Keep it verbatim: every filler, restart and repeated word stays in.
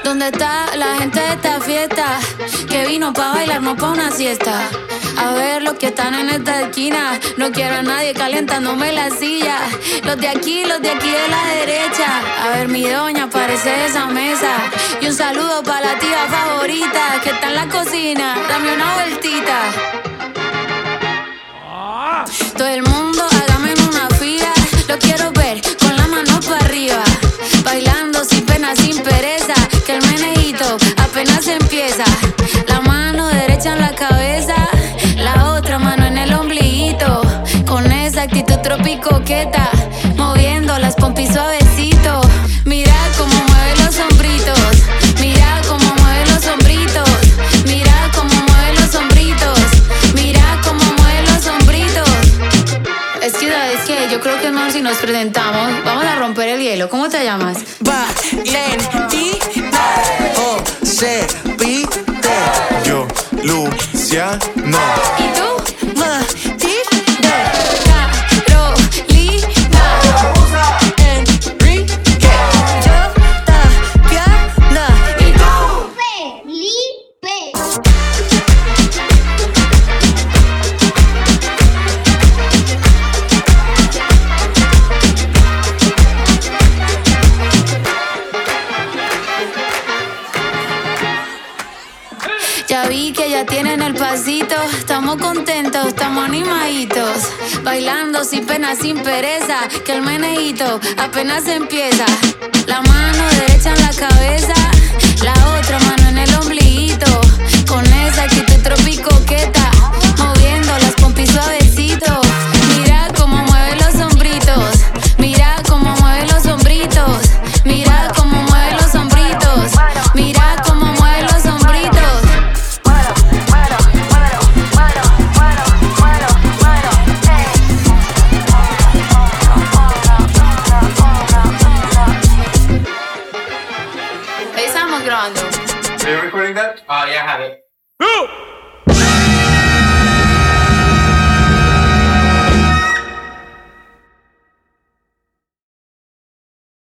¿Dónde está la gente de esta fiesta? Que vino pa' bailar, no pa' una siesta. A ver los que están en esta esquina. No quiero a nadie calientándome la silla. Los de aquí, los de aquí de la derecha. A ver mi doña, parece de esa mesa. Y un saludo pa' la tía favorita que está en la cocina. Dame una vueltita. Todo el mundo hágame en una fila. Lo quiero ver con la mano para arriba. Bailando sin pena, sin pereza. Que el meneíto apenas empieza. La mano derecha en la cabeza, la otra mano en el ombliguito. Con esa actitud tropicoqueta, moviendo las pompis suavecito. Mira cómo mueve los hombritos. Mira cómo mueve los hombritos. Mira cómo mueve los hombritos. Mira cómo mueve los hombritos. Es que, ¿sabes qué? Yo creo que es mejor si nos presentamos. Vamos a romper el hielo. ¿Cómo te llamas? Valentina o se pide. Yo, Luciano. ¿Y tú? Matilde, Carolina. Enrique, yo, Tatiana. ¿Y tú? Felipe. Ya vi que ya tienen el pasito. Estamos contentos, estamos animaditos. Bailando sin pena, sin pereza. Que el meneíto apenas empieza. La mano derecha en la cabeza, la otra mano en el ombliguito. Con esa actitud tropicoqueta, moviendo las pompis suavecito. Mira cómo mueve los hombritos. Mira cómo mueve los hombritos. Mira cómo mueve los hombritos. Mira cómo mueve los hombritos. Ahí estamos grabando. Are you recording that? Oh, yeah, I have it. Go!